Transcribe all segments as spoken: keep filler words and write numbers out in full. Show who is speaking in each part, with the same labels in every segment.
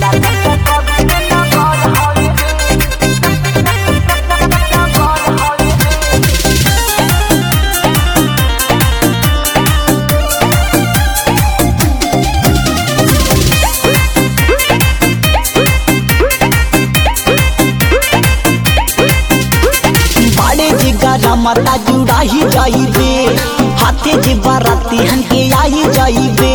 Speaker 1: माता जुड़ाही जाइबे हाथे जे बाराती हन के आई जाइबे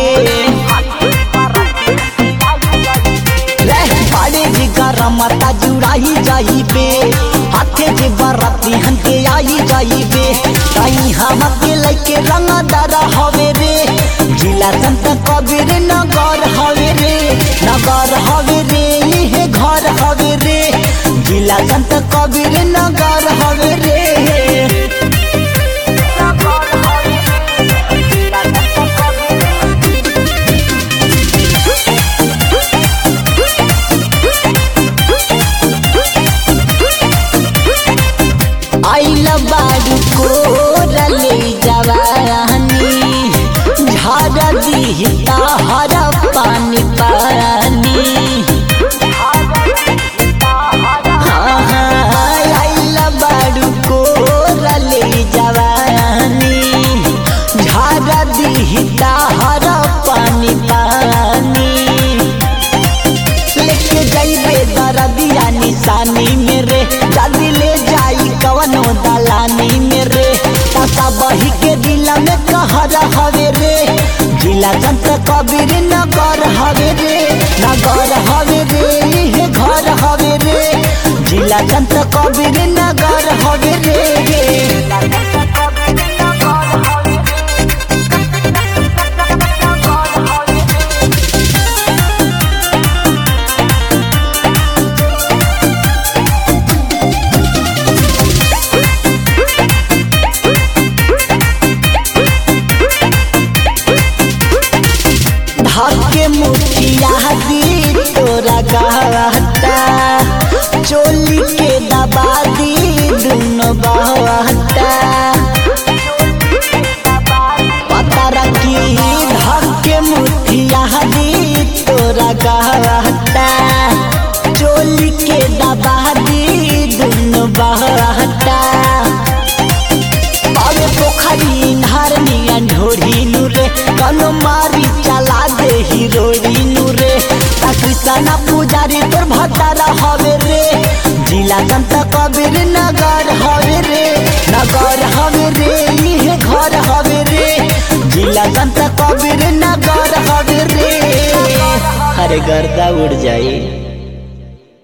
Speaker 1: बाड़े जे गारा माता जुड़ाही जाइबे हाथे जे बाराती हन के आई जाइबे कहीं हम के लइके रंगदार हवे रे जिला संत कबीर नगर हवे रे नगर हवे रे ये घर हवे रे जिला संत कबीर नगर हवे रे बाड़ू को रले जवानी झाड़ा दिहता हरा पानी पानी हाँ हाँ आइला बाड़ू को रले जवानी झाड़ा दिहता हरा पानी पानी लेके जाइबे दरदिया निशानी मेरे जल्दी ले जाई कवनो दलानी मेरे ताता बही के दिल में कहर हवे रे जिला संत कबीर नगर हवे रे नगर हवे रे ये घर हवे रे जिला संत कबीर नगर हवे रे के मुठिया दी तोरा गहता चोली के दबा दी दुनो बहता पता रखी धर के मुठिया दी तोरा गहता चोली के दबा दी दुनो बहता बाबे पोखरी नारनिया ढोरी नुरे कनो मारी चला दे हिरोड़ी नुरे कृष्णा पुजारी तोर भतारा हवे रे जिला संत कबीर नगर हवे रे नगर हवे रे ये घर हवे रे जिला संत कबीर नगर हवे रे अरे गर्दा उड़ जाई।